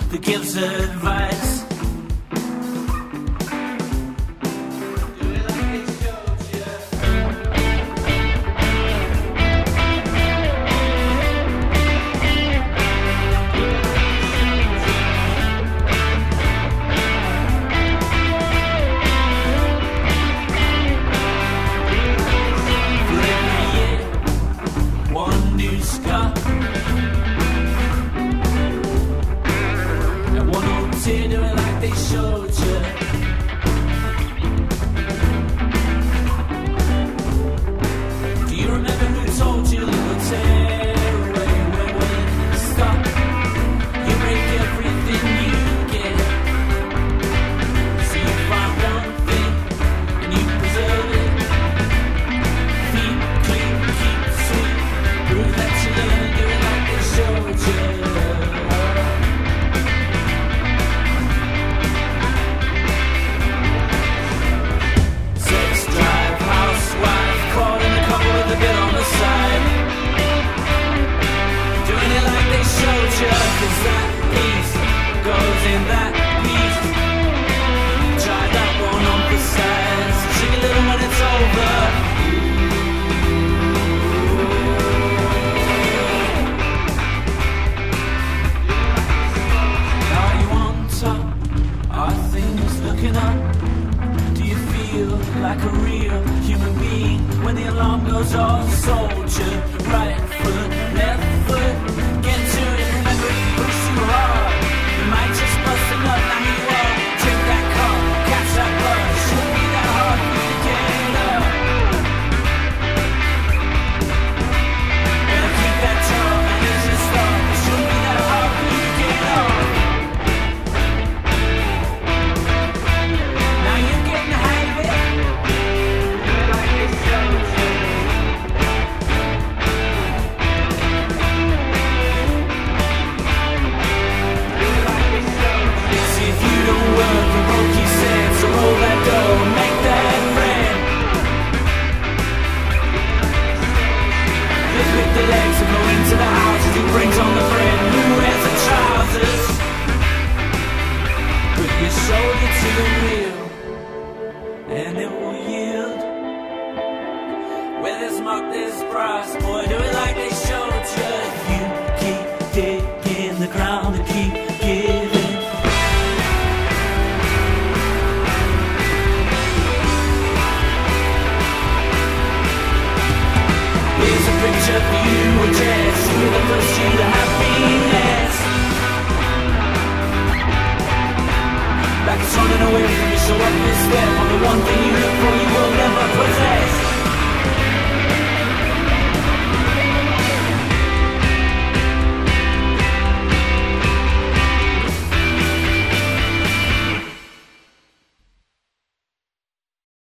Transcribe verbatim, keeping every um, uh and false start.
that gives advice. Like a real human being when the alarm goes off, soldier, right foot, left foot, get to it, remember if you push too hard, you might just bust a nut, now you are, drink that cup, catch that buzz, shouldn't be that hard for you to get up, better keep that job, and it's just stop, it shouldn't be that hard for you to get up, now you're getting the hang of it. The legs and go into the house as he brings on the friend who wears the trousers. Put your shoulder to the wheel and it will yield. Where there's muck, there's brass. Boy, do it like they showed you. You keep digging the ground and keep giving. Here's a picture for you, a dress with a pursuit of happiness. Like it's running away from you, so up this step on the one thing you look for. You